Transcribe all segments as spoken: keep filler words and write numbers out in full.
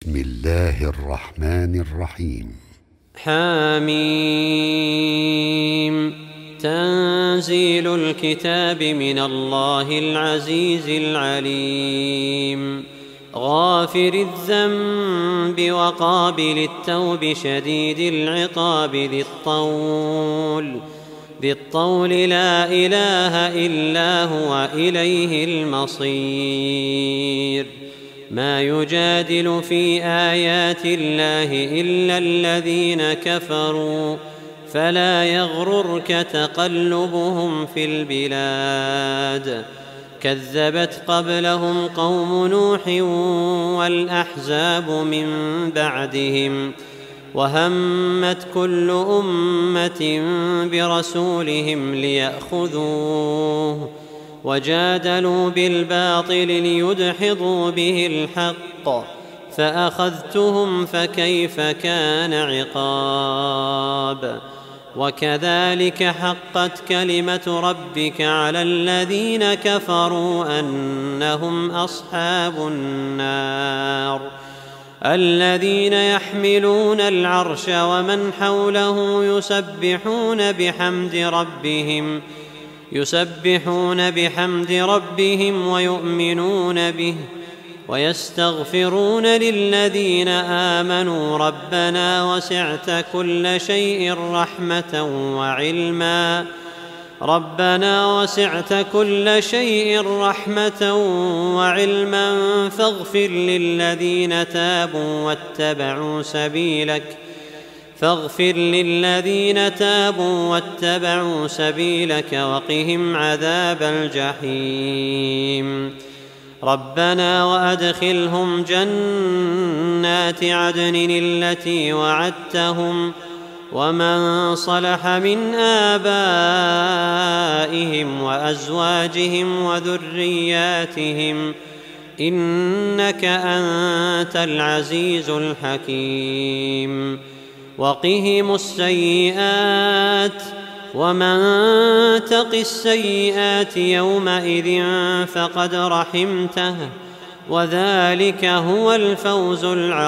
بسم الله الرحمن الرحيم. حميم. تنزيل الكتاب من الله العزيز العليم، غافر الذنب وقابل التوب شديد العقاب ذي الطول ذي الطول لا إله إلا هو إليه المصير. ما يجادل في آيات الله إلا الذين كفروا، فلا يغررك تقلبهم في البلاد. كذبت قبلهم قوم نوح والأحزاب من بعدهم، وهمت كل أمة برسولهم ليأخذوه، وجادلوا بالباطل ليدحضوا به الحق، فأخذتهم فكيف كان عقاب. وكذلك حقت كلمة ربك على الذين كفروا أنهم أصحاب النار. الذين يحملون العرش ومن حوله يسبحون بحمد ربهم يسبحون بحمد ربهم ويؤمنون به ويستغفرون للذين آمنوا ربنا وسعت كل شيء رحمة وعلما ربنا وسعت كل شيء رحمة وعلما فاغفر للذين تابوا واتبعوا سبيلك فاغفر للذين تابوا واتبعوا سبيلك وقهم عذاب الجحيم. ربنا وأدخلهم جنات عدن التي وعدتهم ومن صلح من آبائهم وأزواجهم وذرياتهم إنك أنت العزيز الحكيم. وقهم السيئات ومن تق السيئات يومئذ فقد رحمته، وذلك هو الفوز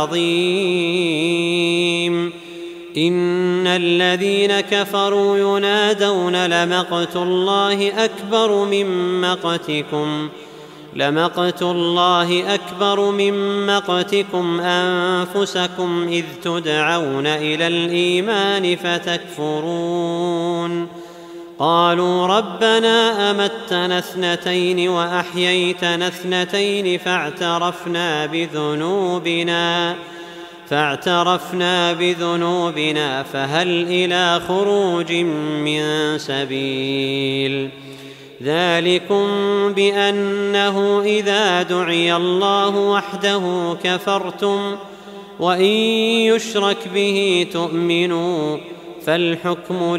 العظيم. إن الذين كفروا ينادون لمقت الله أكبر من مقتكم لمقت الله أكبر من مقتكم أنفسكم إذ تدعون إلى الإيمان فتكفرون. قالوا ربنا أمتنا اثنتين وأحييتنا اثنتين فاعترفنا بذنوبنا فاعترفنا بذنوبنا فهل إلى خروج من سبيل. ذلكم بأنه إذا دعي الله وحده كفرتم، وإن يشرك به تؤمنوا، فالحكم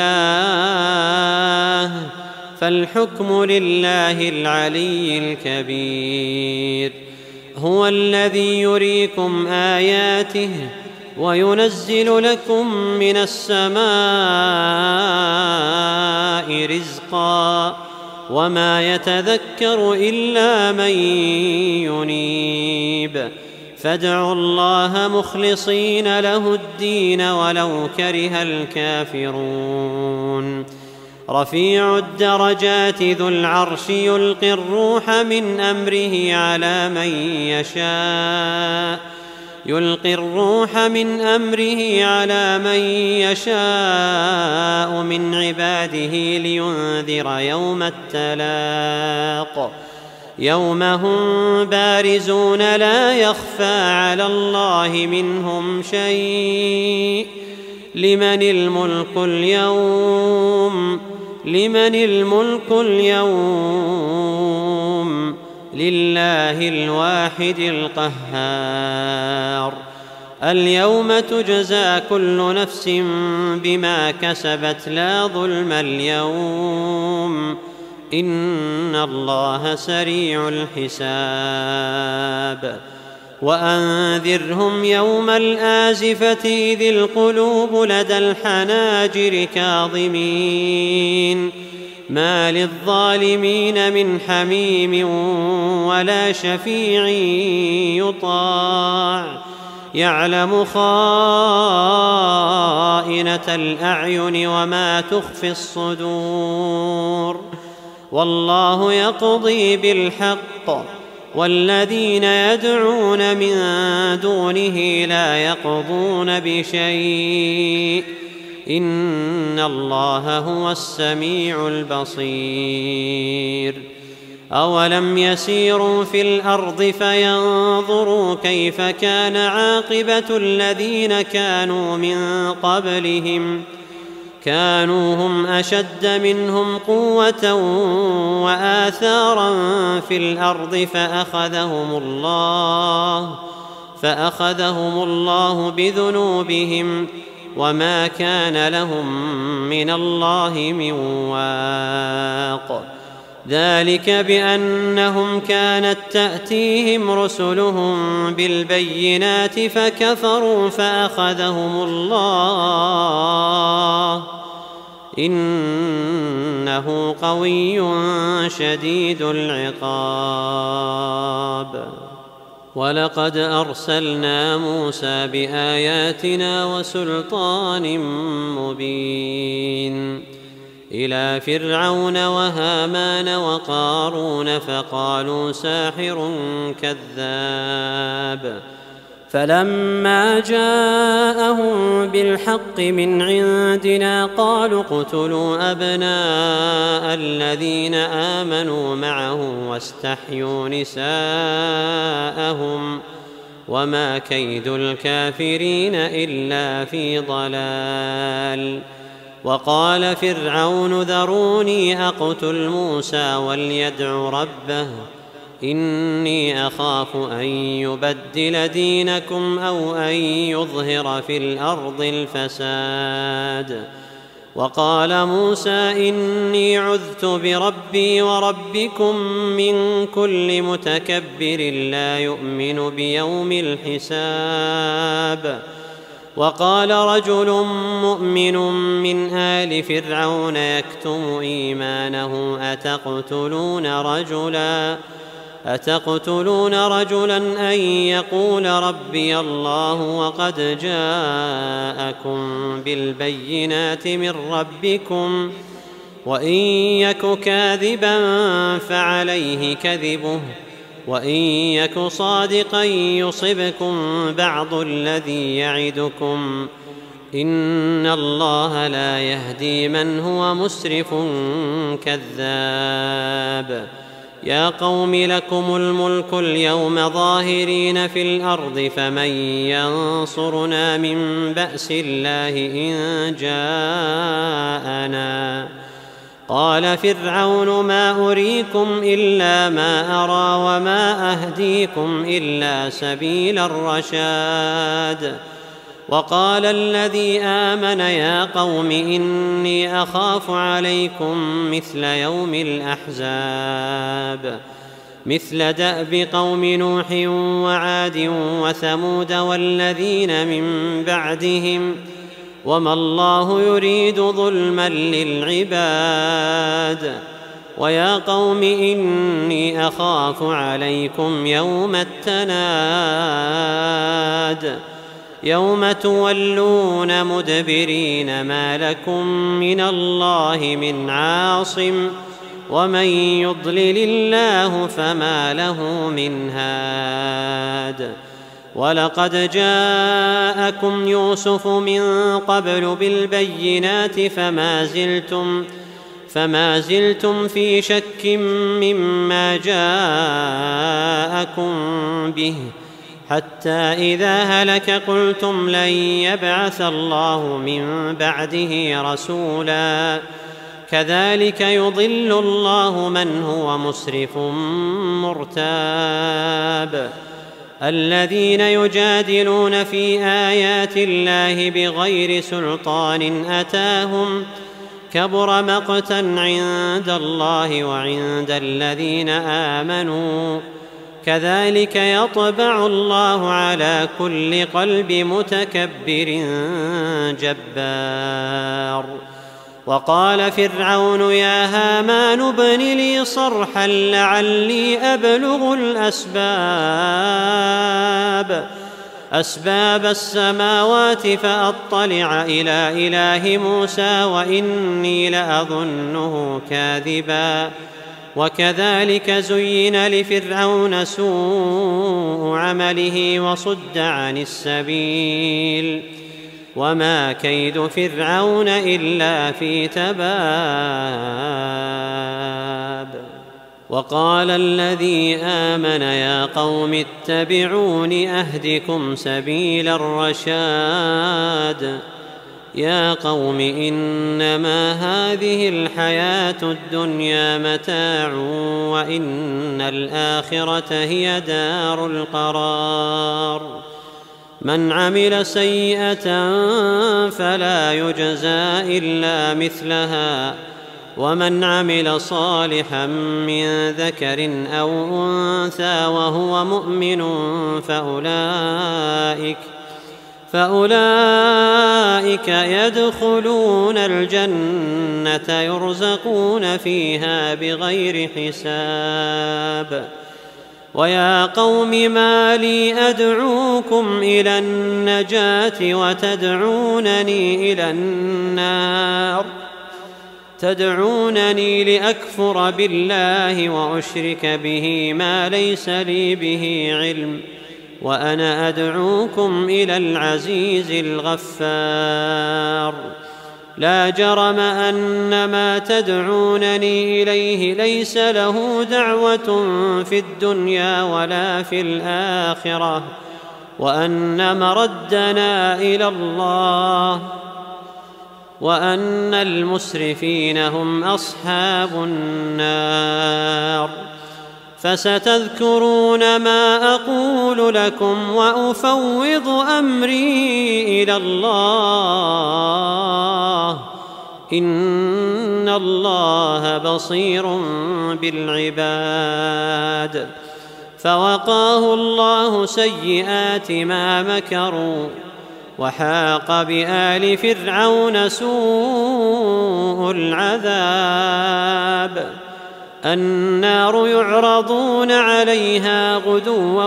لله فالحكم لله العلي الكبير. هو الذي يريكم آياته وينزل لكم من السماء رزقا، وما يتذكر إلا من ينيب. فادعوا الله مخلصين له الدين ولو كره الكافرون. رفيع الدرجات ذو العرش يلقي الروح من أمره على من يشاء يلقي الروح من أمره على من يشاء من عباده لينذر يوم التلاق، يوم هم بارزون لا يخفى على الله منهم شيء. لمن الملك اليوم لمن الملك اليوم لله الواحد القهار. اليوم تجزى كل نفس بما كسبت لا ظلم اليوم، إن الله سريع الحساب. وأنذرهم يوم الآزفة إذ القلوب لدى الحناجر كاظمين، ما للظالمين من حميم ولا شفيع يطاع يعلم خائنة الأعين وما تخفي الصدور والله يقضي بالحق والذين يدعون من دونه لا يقضون بشيء إن الله هو السميع البصير أولم يسيروا في الأرض فينظروا كيف كان عاقبة الذين كانوا من قبلهم كانوا هم أشد منهم قوة وآثارا في الأرض فأخذهم الله فأخذهم الله بذنوبهم وما كان لهم من الله من واق ذلك بأنهم كانت تأتيهم رسلهم بالبينات فكفروا فأخذهم الله إنه قوي شديد العقاب ولقد أرسلنا موسى بآياتنا وسلطان مبين إلى فرعون وهامان وقارون فقالوا ساحر كذاب فلما جاءهم بالحق من عندنا قالوا اقتلوا أبناء الذين آمنوا معه واستحيوا نساءهم وما كيد الكافرين إلا في ضلال وقال فرعون ذروني أقتل موسى وليدع ربه إني أخاف أن يبدل دينكم أو أن يظهر في الأرض الفساد وقال موسى إني عذت بربي وربكم من كل متكبر لا يؤمن بيوم الحساب وقال رجل مؤمن من آل فرعون يكتم إيمانه أتقتلون رجلا أتقتلون رجلا أن يقول ربي الله وقد جاءكم بالبينات من ربكم وإن يك كاذبا فعليه كذبه وإن يك صادقا يصبكم بعض الذي يعدكم إن الله لا يهدي من هو مسرف كذاب يا قوم لكم الملك اليوم ظاهرين في الأرض فمن ينصرنا من بأس الله إن جاءنا قال فرعون ما أريكم إلا ما أرى وما أهديكم إلا سبيل الرشاد وقال الذي آمن يا قوم إني أخاف عليكم مثل يوم الأحزاب مثل دأب قوم نوح وعاد وثمود والذين من بعدهم وما الله يريد ظلما للعباد ويا قوم إني أخاف عليكم يوم التناد يوم تولون مدبرين ما لكم من الله من عاصم ومن يضلل الله فما له من هاد ولقد جاءكم يوسف من قبل بالبينات فما زلتم فما زلتم في شك مما جاءكم به حتى إذا هلك قلتم لن يبعث الله من بعده رسولا كذلك يضل الله من هو مسرف مرتاب الذين يجادلون في آيات الله بغير سلطان أتاهم كبر مقتا عند الله وعند الذين آمنوا كذلك يطبع الله على كل قلب متكبر جبار وقال فرعون يا هامان ابن لي صرحا لعلي أبلغ الأسباب أسباب السماوات فأطلع إلى إله موسى وإني لأظنه كاذبا وكذلك زين لفرعون سوء عمله وصد عن السبيل وما كيد فرعون إلا في تباب. وقال الذي آمن يا قوم اتبعون أهدكم سبيل الرشاد. يا قوم إنما هذه الحياة الدنيا متاع وإن الآخرة هي دار القرار. من عمل سيئة فلا يجزى إلا مثلها ومن عمل صالحا من ذكر أو أنثى وهو مؤمن فأولئك فأولئك يدخلون الجنة يرزقون فيها بغير حساب. ويا قوم ما لي أدعوكم إلى النجاة وتدعونني إلى النار تدعونني لأكفر بالله وأشرك به ما ليس لي به علم وأنا أدعوكم إلى العزيز الغفار. لا جرم أن ما تدعونني إليه ليس له دعوة في الدنيا ولا في الآخرة وأن مردنا إلى الله وأن المسرفين هم أصحاب النار. فستذكرون ما أقول لكم وأفوض أمري إلى الله إن الله بصير بالعباد. فوقاه الله سيئات ما مكروا وحاق بآل فرعون سوء العذاب. النار يعرضون عليها غدوا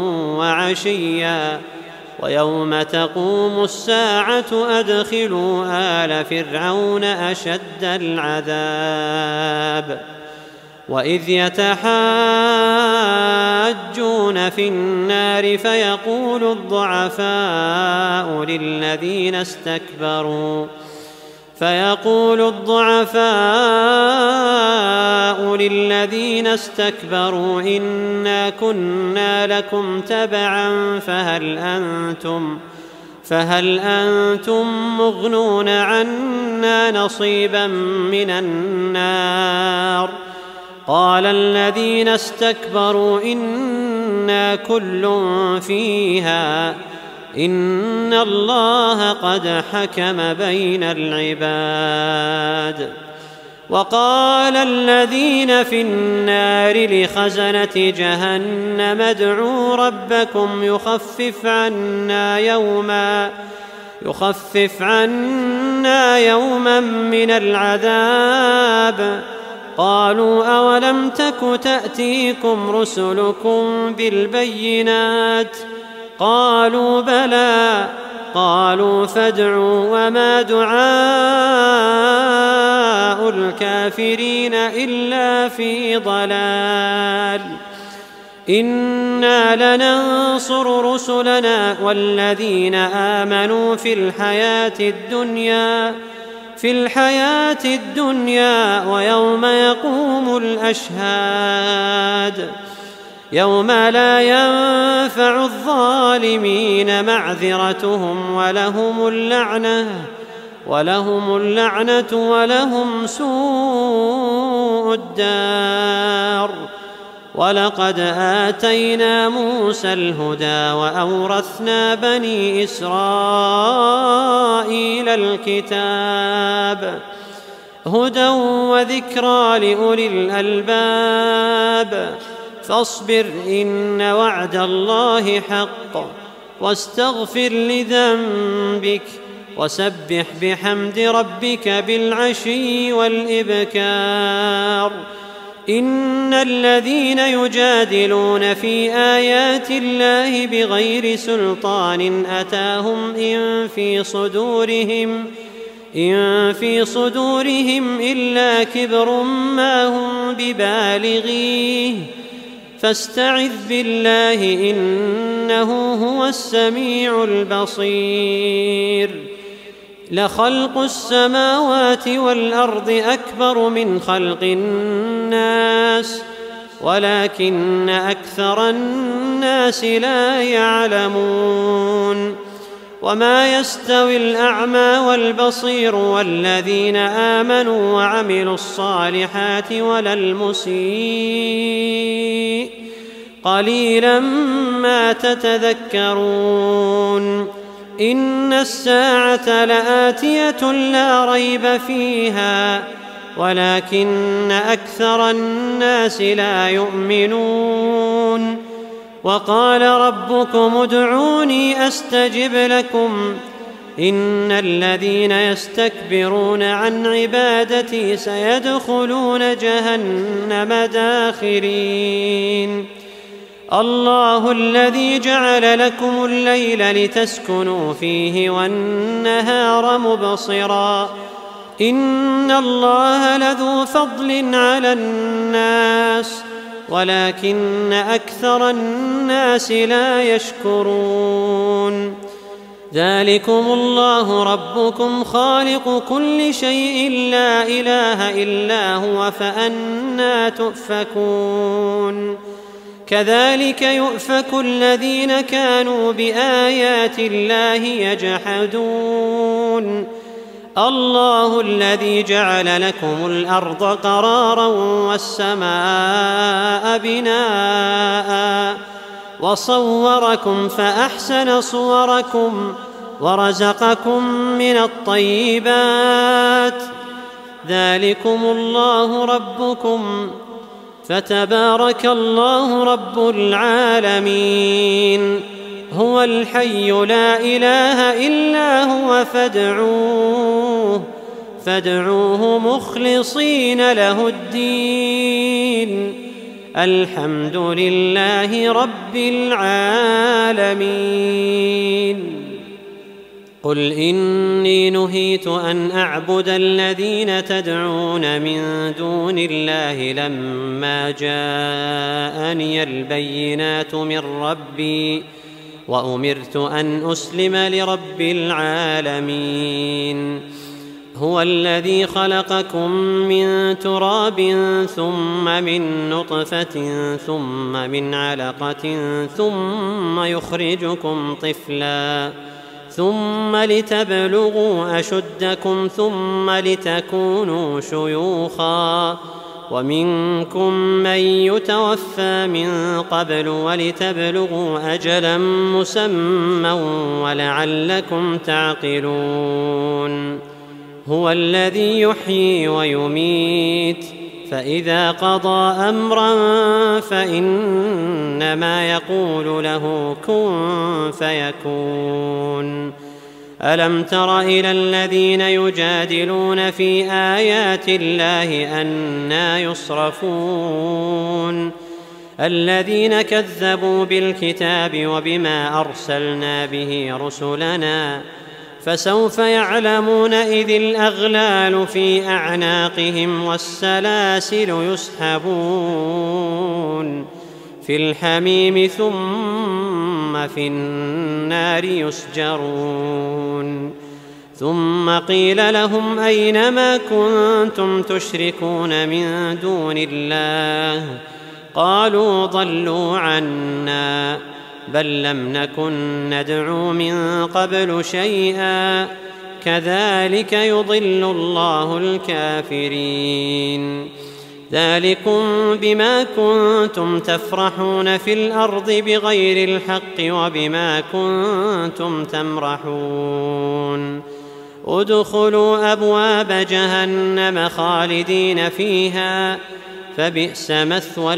وعشيا ويوم تقوم الساعة أدخلوا آل فرعون أشد العذاب. وإذ يتحاجون في النار فيقول الضعفاء للذين استكبروا فيقول الضعفاء للذين استكبروا إنا كنا لكم تبعا فهل أنتم فهل أنتم مغنون عنا نصيبا من النار. قال الذين استكبروا إنا كل فيها إن الله قد حكم بين العباد. وقال الذين في النار لخزنة جهنم ادعوا ربكم يخفف عنا يوما يخفف عنا يوما من العذاب. قالوا أولم تك تأتيكم رسلكم بالبينات قالوا بلى. قالوا فادعوا وما دعاء الكافرين إلا في ضلال. إنا لننصر رسلنا والذين آمنوا في الحياة الدنيا في الحياة الدنيا ويوم يقوم الأشهاد يوم لا ينفع الظالمين معذرتهم ولهم اللعنة ولهم اللعنة ولهم سوء الدار. ولقد آتينا موسى الهدى وأورثنا بني إسرائيل الكتاب هدى وذكرى لأولي الألباب. فاصبر إن وعد الله حق واستغفر لذنبك وسبح بحمد ربك بالعشي والإبكار. إن الذين يجادلون في آيات الله بغير سلطان أتاهم إن في صدورهم إن في صدورهم إلا كبر ما هم ببالغيه فاستعذ بالله إنه هو السميع البصير. لخلق السماوات والأرض أكبر من خلق الناس ولكن أكثر الناس لا يعلمون. وما يستوي الأعمى والبصير والذين آمنوا وعملوا الصالحات ولا المسيء قليلا ما تتذكرون. إن الساعة لآتية لا ريب فيها ولكن أكثر الناس لا يؤمنون. وقال ربكم ادعوني أستجب لكم إن الذين يستكبرون عن عبادتي سيدخلون جهنم داخرين. الله الذي جعل لكم الليل لتسكنوا فيه والنهار مبصرا إن الله لذو فضل على الناس ولكن أكثر الناس لا يشكرون. ذلكم الله ربكم خالق كل شيء لا إله إلا هو فأنى تؤفكون. كذلك يؤفك الذين كانوا بآيات الله يجحدون. الله الذي جعل لكم الأرض قرارا والسماء بناء وصوركم فأحسن صوركم ورزقكم من الطيبات ذلكم الله ربكم فتبارك الله رب العالمين. هو الحي لا إله إلا هو فادعوه فادعوه مخلصين له الدين. الحمد لله رب العالمين. قل إني نهيت أن أعبد الذين تدعون من دون الله لما جاءني البينات من ربي وأمرت أن أسلم لرب العالمين. هو الذي خلقكم من تراب ثم من نطفة ثم من علقة ثم يخرجكم طفلا ثم لتبلغوا أشدكم ثم لتكونوا شيوخا ومنكم من يتوفى من قبل ولتبلغوا أجلا مسمى ولعلكم تعقلون. هو الذي يحيي ويميت فإذا قضى أمرا فإنما يقول له كن فيكون. ألم تر إلى الذين يجادلون في آيات الله أنى يصرفون الذين كذبوا بالكتاب وبما أرسلنا به رسلنا فسوف يعلمون إذ الأغلال في أعناقهم والسلاسل يسحبون في الحميم ثم في النار يسجرون. ثم قيل لهم أين ما كنتم تشركون من دون الله قالوا ضلوا عنا بل لم نكن ندعو من قبل شيئا كذلك يضل الله الكافرين. ذلكم بما كنتم تفرحون في الأرض بغير الحق وبما كنتم تمرحون. ادخلوا أبواب جهنم خالدين فيها فبئس مثوى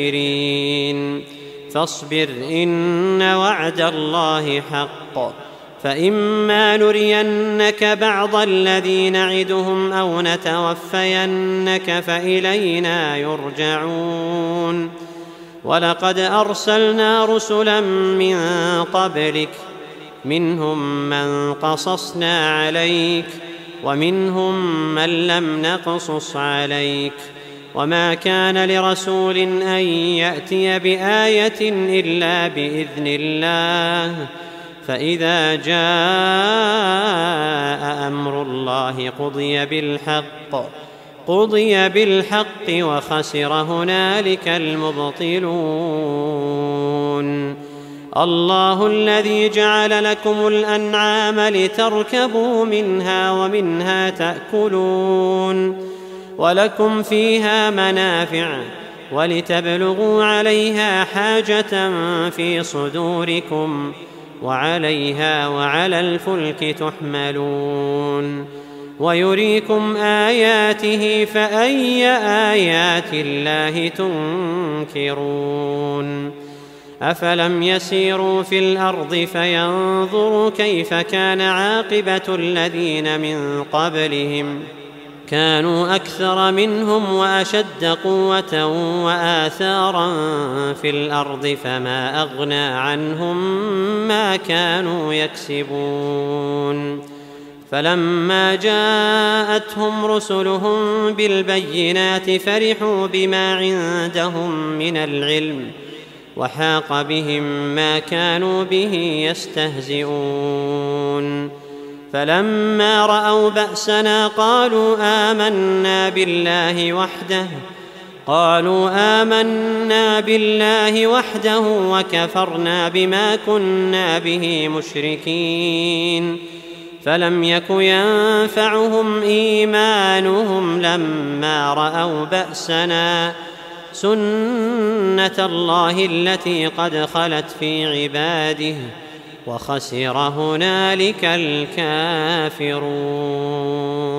المتكبرين. فاصبر إن وعد الله حق فإما نرينك بعض الذي نعدهم أو نتوفينك فإلينا يرجعون. ولقد أرسلنا رسلا من قبلك منهم من قصصنا عليك ومنهم من لم نقصص عليك، وما كان لرسول أن يأتي بآية إلا بإذن الله، فإذا جاء أمر الله قضي بالحق قضي بالحق وخسر هنالك المبطلون. الله الذي جعل لكم الأنعام لتركبوا منها ومنها تأكلون ولكم فيها منافع ولتبلغوا عليها حاجة في صدوركم وعليها وعلى الفلك تحملون ويريكم آياته فأي آيات الله تنكرون. أفلم يسيروا في الأرض فينظروا كيف كان عاقبة الذين من قبلهم كانوا أكثر منهم وأشد قوة وآثارا في الأرض فما أغنى عنهم ما كانوا يكسبون. فلما جاءتهم رسلهم بالبينات فرحوا بما عندهم من العلم وحاق بهم ما كانوا به يستهزئون. فلما رأوا بأسنا قالوا آمنا بالله وحده قالوا آمنا بالله وحده وكفرنا بما كنا به مشركين. فلم يك ينفعهم إيمانهم لما رأوا بأسنا سنة الله التي قد خلت في عباده وخسر هنالك الكافرون.